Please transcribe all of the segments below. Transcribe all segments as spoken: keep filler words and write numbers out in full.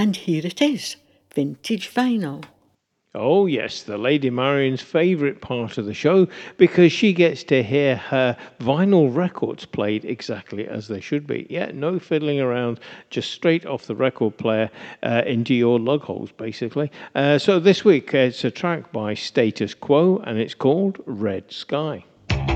And here it is, vintage vinyl. Oh yes, the Lady Marion's favourite part of the show, because she gets to hear her vinyl records played exactly as they should be. Yeah, no fiddling around, just straight off the record player uh, into your lug holes, basically. Uh, so this week it's a track by Status Quo, and it's called Red Sky.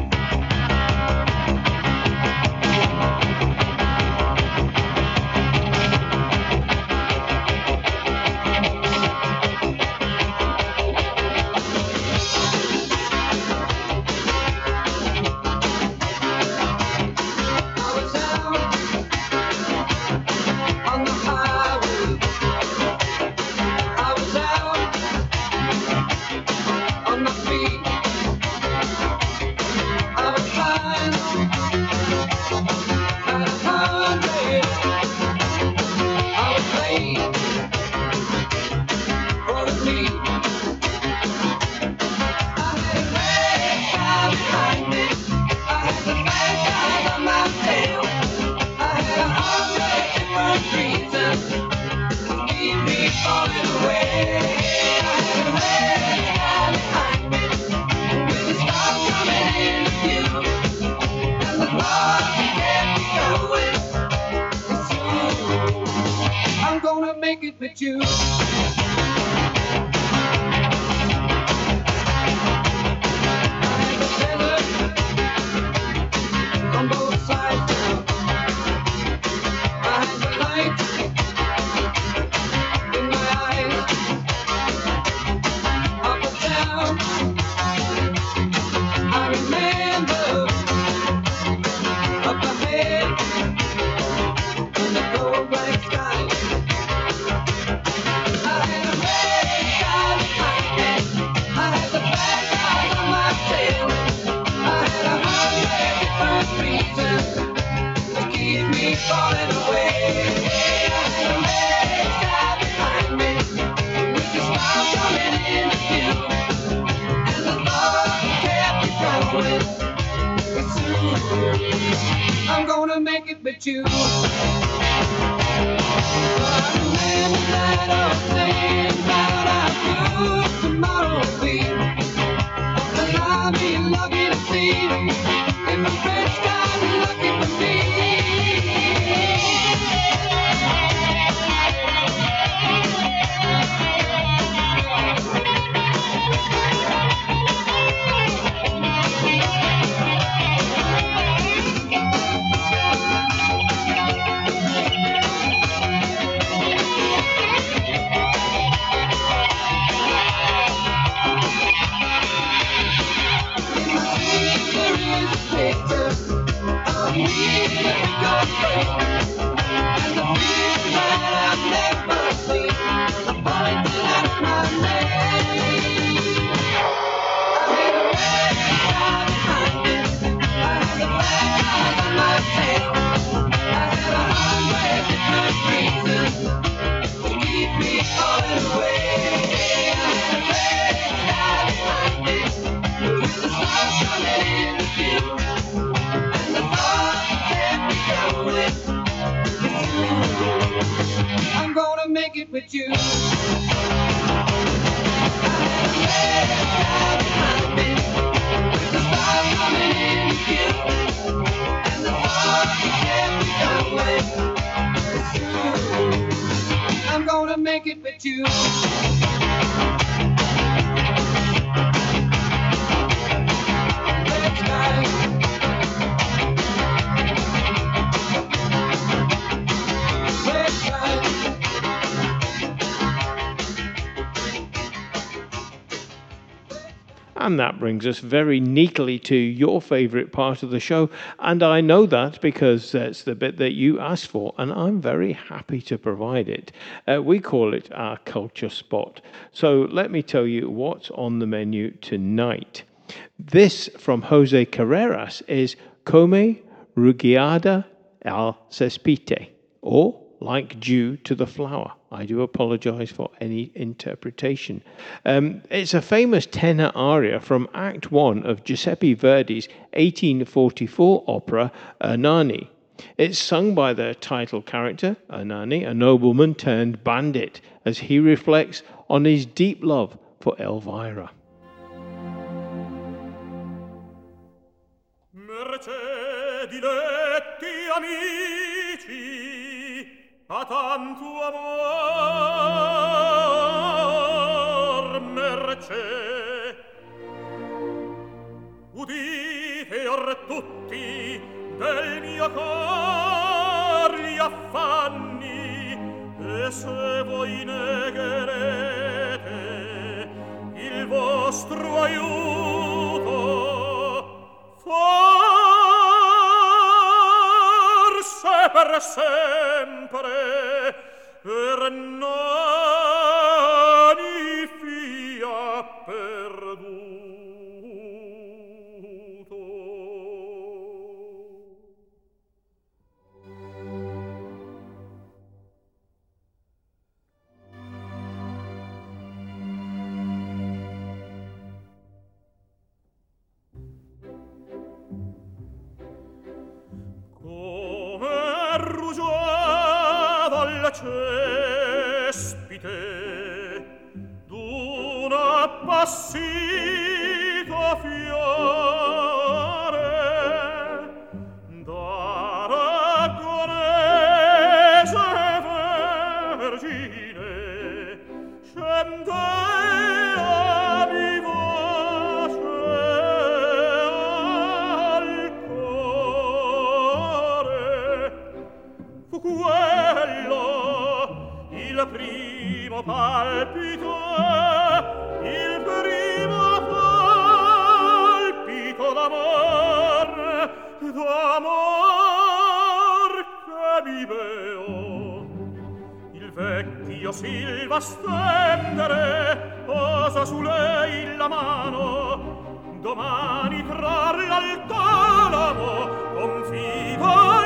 I'm gonna make it with you. Tomorrow will be, and I'll be lucky to see if the red sky lucky for me. I'm gonna make it with you. I'm gonna make it with you. Let's go. And that brings us very neatly to your favourite part of the show. And I know that because that's the bit that you asked for, and I'm very happy to provide it. Uh, we call it our culture spot. So let me tell you what's on the menu tonight. This from Jose Carreras is Come Rugiada al Cespite, or Like Dew to the Flower. I do apologise for any interpretation. Um, it's a famous tenor aria from Act One of Giuseppe Verdi's eighteen forty-four opera Ernani. It's sung by the title character, Ernani, a nobleman turned bandit, as he reflects on his deep love for Elvira. Mercé diletti amici, a tanto amor, mercé. Udite or tutti del mio cor gli affanni, e se voi negherete il vostro aiuto, forse per sempre Ernani fia perduto. Rugiada alla cespite d'una appassito fiore d'aragonese vergine scendea vivace al cuore. Fu quello il primo palpito, il primo palpito d'amor, d'amor che viveo. Il vecchio Silva stendere posa su lei la mano, domani trarla al talamo, confida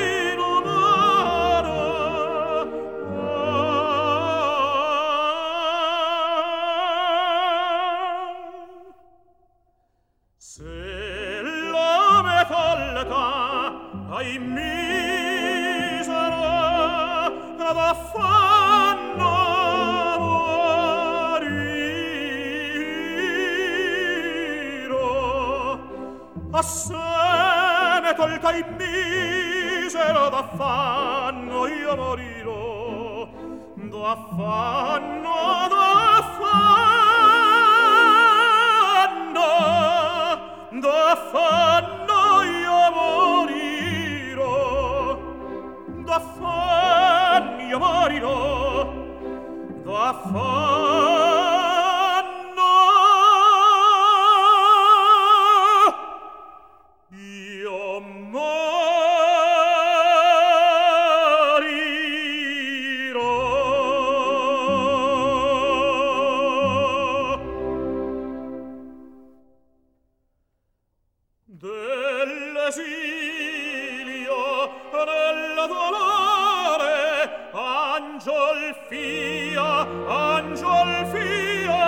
ai misera d'affanno morirò, asseme tolta ai misera d'affanno io morirò, d'affanno, d'affanno, d'affanno io morirò, d'affanno io morirò, d'affanno io morirò. Dell'esilio nel dolore angiol fia, angiol fia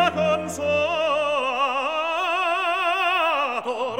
consolator.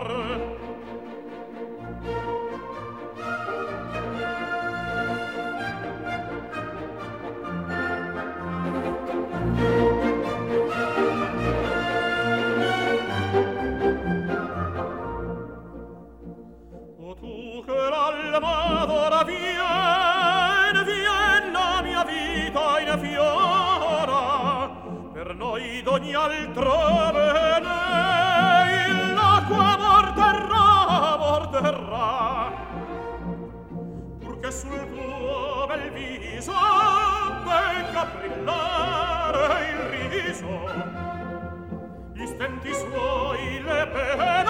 L'almadora vien, vien la mia vita in fiora, per noi d'ogni altro bene l'acqua morterrà, morterrà, purché sul tuo bel viso venga a brillare il riso, gli stenti suoi le pene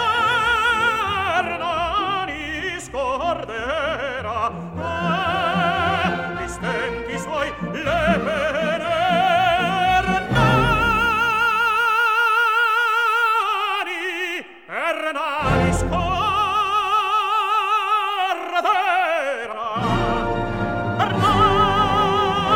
scorderà, eh, gli stenti suoi le pene Ernani, Ernani scorderà, Ernani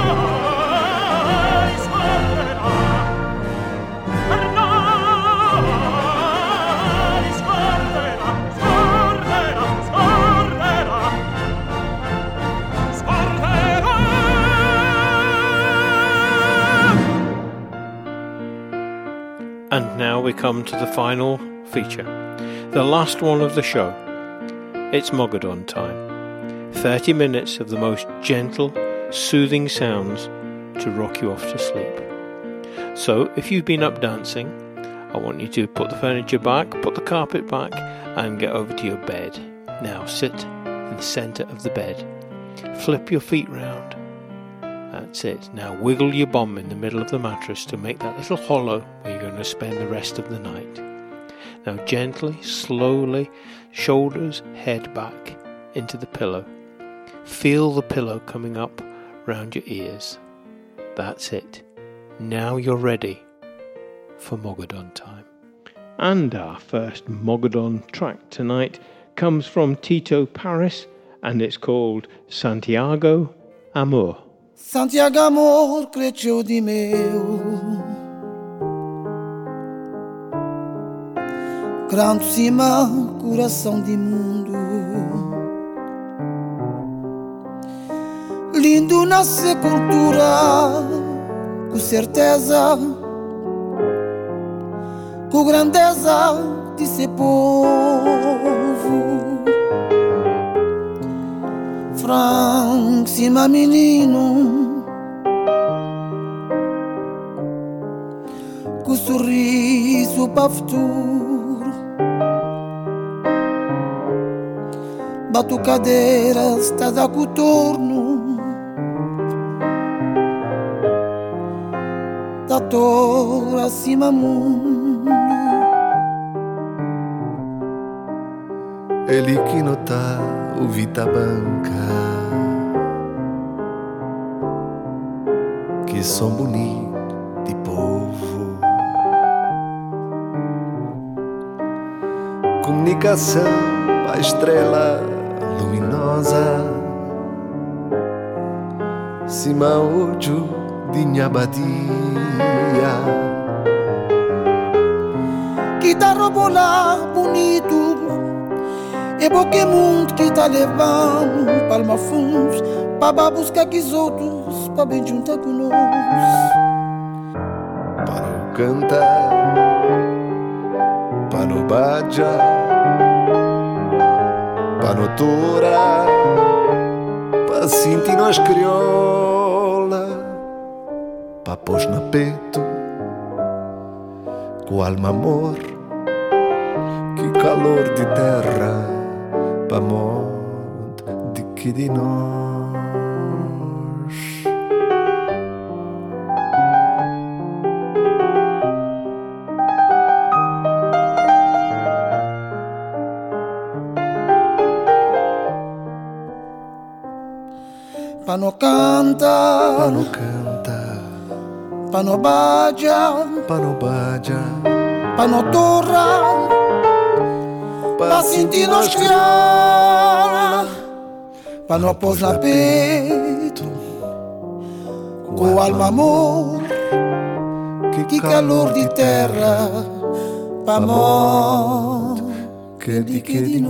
And now we come to the final feature, the last one of the show. It's Mogadon time. thirty minutes of the most gentle, soothing sounds to rock you off to sleep. So, if you've been up dancing, I want you to put the furniture back, put the carpet back, and get over to your bed. Now sit in the centre of the bed. Flip your feet round. That's it. Now wiggle your bum in the middle of the mattress to make that little hollow where you're going to spend the rest of the night. Now gently, slowly, shoulders, head back into the pillow. Feel the pillow coming up round your ears. That's it. Now you're ready for Mogadon time. And our first Mogadon track tonight comes from Tito Paris, and it's called Santiago Amor. Santiago Amor cresceu de meu, grande cima, coração de mundo, lindo na sepultura, com certeza, com grandeza de ser povo. Franco, cima menino, com sorriso para o futuro, batucadeira está a dar coturno, da torre acima mundo. Ele que não tá o Vita Banca, que som bonito de povo, comunicação a estrela luminosa, cima olho de Nhabadia, que tá robolar bonito. É porque mundo que tá levando palma fundos, para buscar que os outros, para bem juntar conosco. Para o cantar, para o baja, para o tora, para sentir nós crioula, para pôs na peito, com alma amor, que calor de terra. Pa mod de que de nós. Pa no canta, Pa no canta, pa no baja, Pa no baja, pa no torra, pa sentir nós criar, pa não pôs na peito, com alma amor, que calor de terra, pa mod que de que de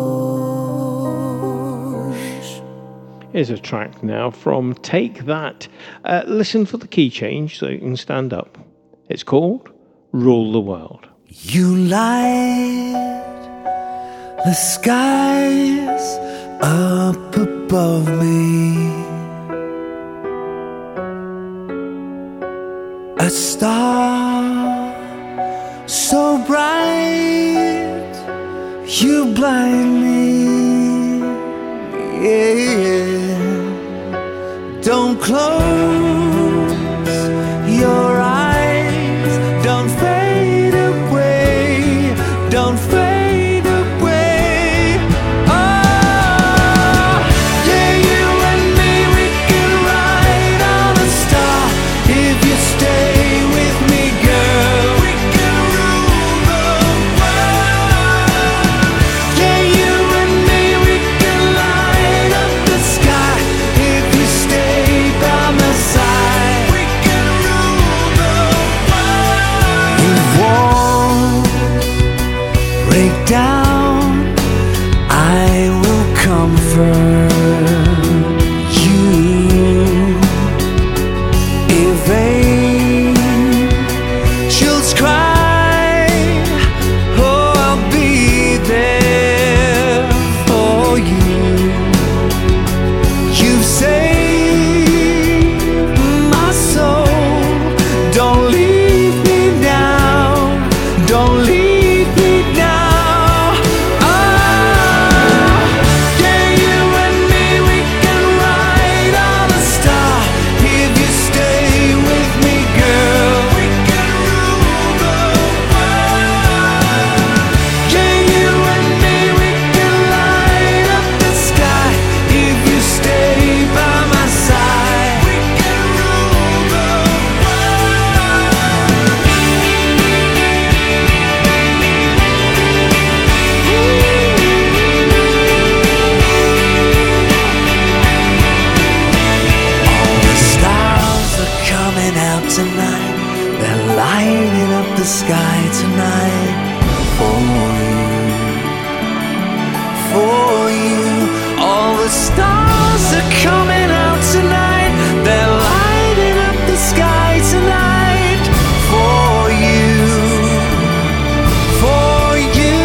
nós. Here's a track now from Take That. Uh, listen for the key change so you can stand up. It's called Rule the World. You light the skies up above me, a star so bright you blind me, yeah. Don't close your eyes, don't fade away, don't fade. By my out tonight. They're lighting up the sky tonight for you, for you. All the stars are coming out tonight. They're lighting up the sky tonight for you, for you.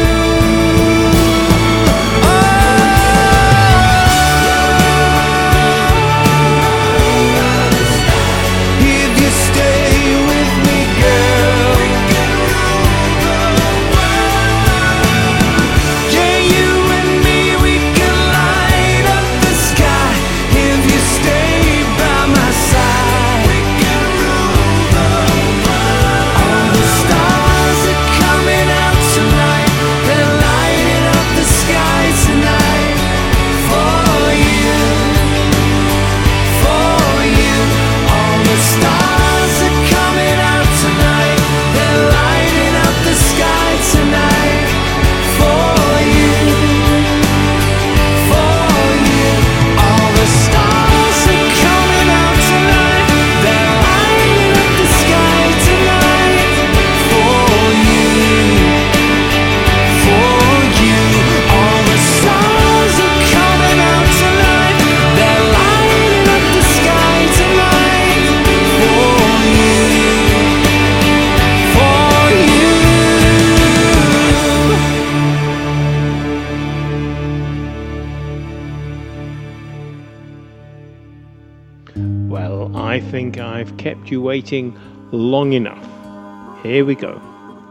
Well, I think I've kept you waiting long enough. Here we go.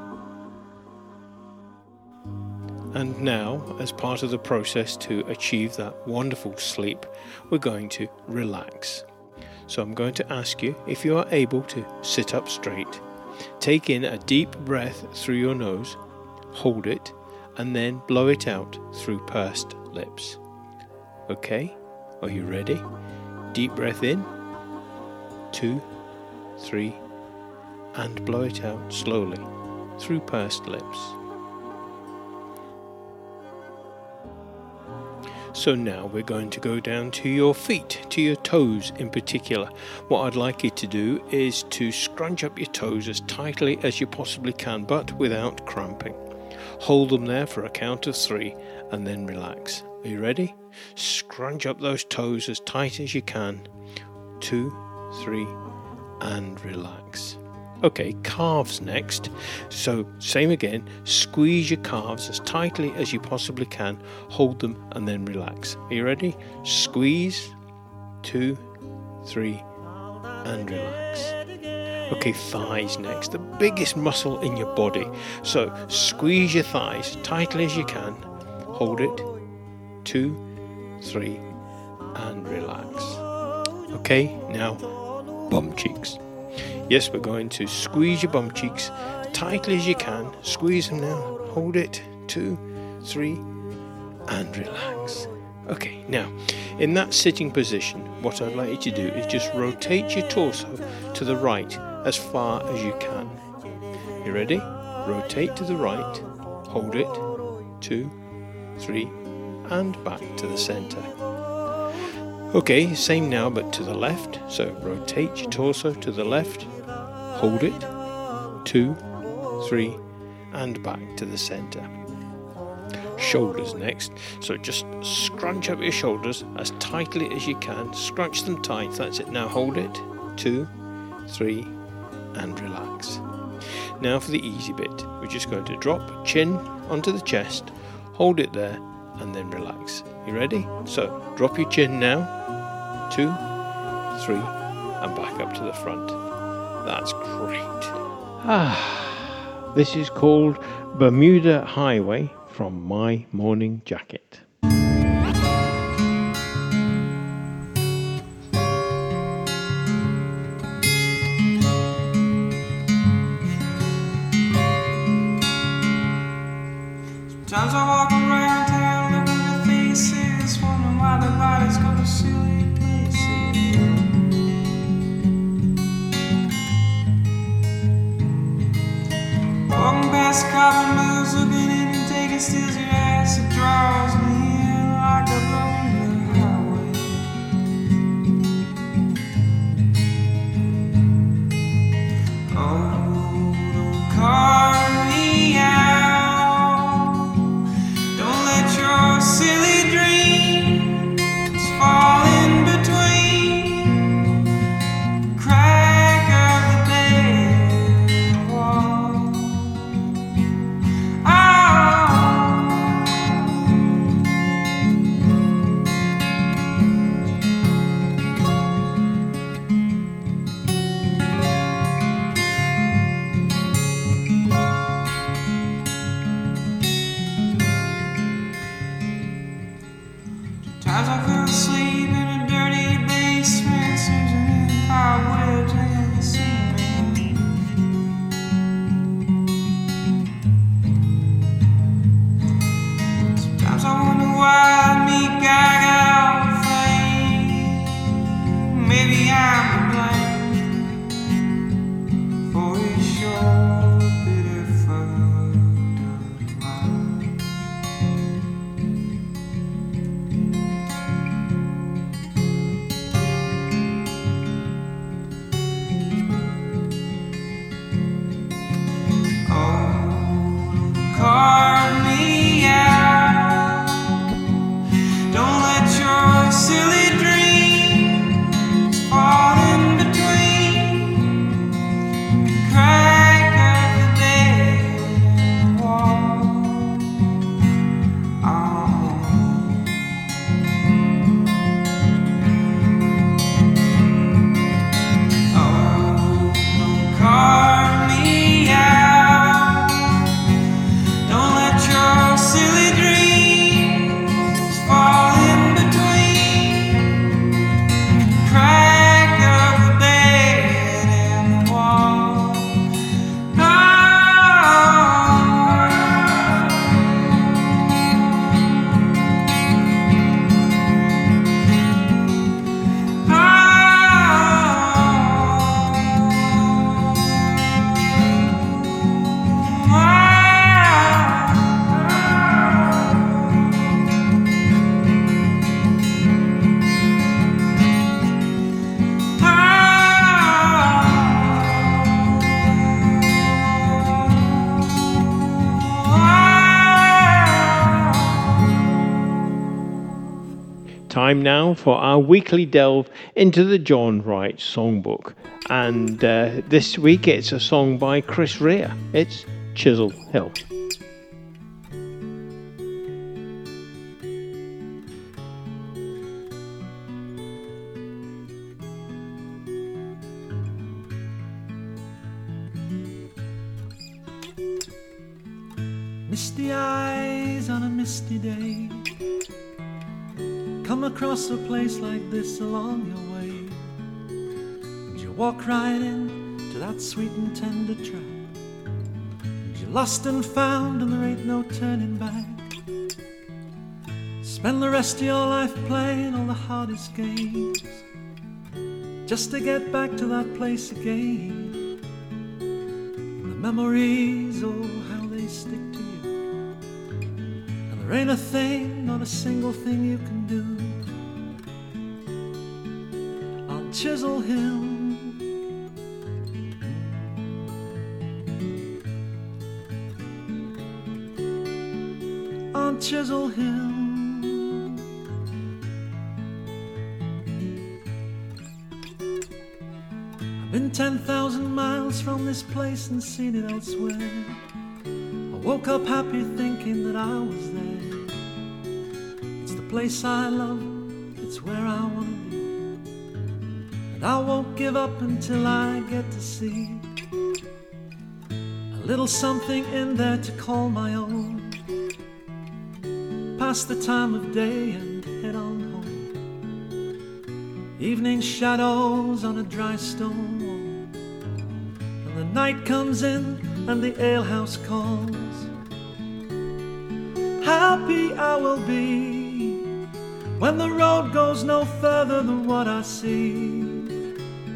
And now, as part of the process to achieve that wonderful sleep, we're going to relax. So I'm going to ask you if you are able to sit up straight, take in a deep breath through your nose, hold it, and then blow it out through pursed lips. Okay, are you ready? Deep breath in, two, three, and blow it out slowly through pursed lips. So now we're going to go down to your feet, to your toes in particular. What I'd like you to do is to scrunch up your toes as tightly as you possibly can, but without cramping. Hold them there for a count of three and then relax. Are you ready? Scrunch up those toes as tight as you can. Two, three, and relax. Okay, calves next. So same again, squeeze your calves as tightly as you possibly can, hold them and then relax. Are you ready? Squeeze, two, three, and relax. Okay, thighs next, the biggest muscle in your body. So squeeze your thighs tightly as you can, hold it, two, three, and relax. Okay, now bum cheeks. Yes, we're going to squeeze your bum cheeks tightly as you can. Squeeze them now. Hold it. Two, three, and relax. Okay, now, in that sitting position, what I'd like you to do is just rotate your torso to the right as far as you can. You ready? Rotate to the right. Hold it. Two, three, and back to the center. Okay, same now, but to the left. So rotate your torso to the left. Hold it, two, three, and back to the center. Shoulders next. So just scrunch up your shoulders as tightly as you can. Scrunch them tight. That's it. Now hold it, two, three, and relax. Now for the easy bit. We're just going to drop chin onto the chest, hold it there, and then relax. You ready? So drop your chin now, two, three, and back up to the front. That's great. Ah, this is called Bermuda Highway from My Morning Jacket. Sometimes I walk around town looking at faces, wondering why the bodies go to silly places. Walking past copper mills, looking in and taking steals your ass. It draws me in like a Bermuda highway. Time now for our weekly delve into the John Wright Songbook. And uh, this week it's a song by Chris Rea. It's Chisel Hill. Misty eyes on a misty day, come across a place like this along your way, and you walk right into that sweet and tender track, and you're lost and found and there ain't no turning back. Spend the rest of your life playing all the hardest games just to get back to that place again. And the memories, oh how they stick to you. There ain't a thing, not a single thing you can do on Chisel Hill. On Chisel Hill. I've been ten thousand miles from this place and seen it elsewhere. I woke up happy thinking that I was there. It's the place I love, it's where I want to be, and I won't give up until I get to see a little something in there to call my own. Pass the time of day and head on home. Evening shadows on a dry stone wall, and the night comes in and the alehouse calls. Happy I will be when the road goes no further than what I see.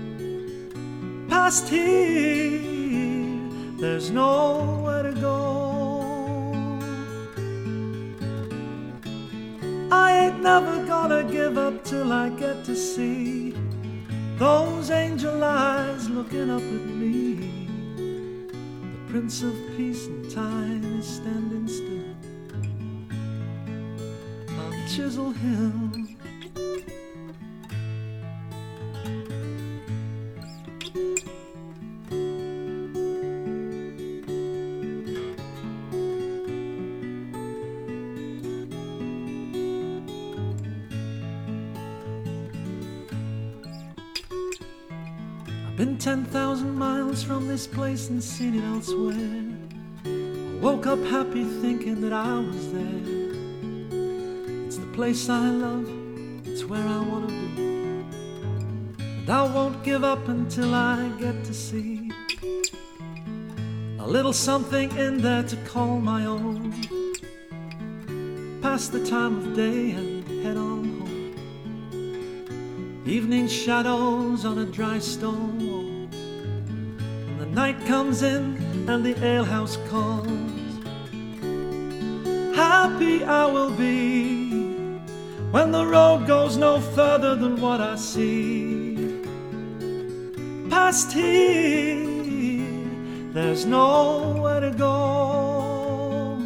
Past here, there's nowhere to go. I ain't never gonna give up till I get to see those angel eyes looking up at me. The Prince of Peace and Time is standing still on Chisel Hill. I've been ten thousand miles from this place and seen it elsewhere. I woke up happy thinking that I was there. It's the place I love, it's where I want to be, and I won't give up until I get to see a little something in there to call my own. Pass the time of day and head on home. Evening shadows on a dry stone wall, and the night comes in and the alehouse calls. Happy I will be when the road goes no further than what I see. Past here, there's nowhere to go.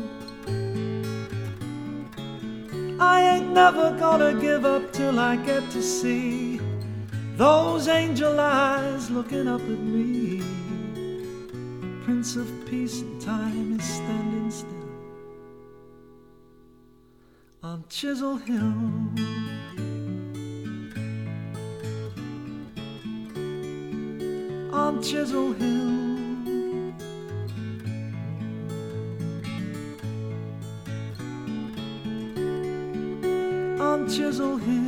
I ain't never gonna give up till I get to see those angel eyes looking up at me. The Prince of Peace and Time is standing still on Chisel Hill. On Chisel Hill. On Chisel Hill.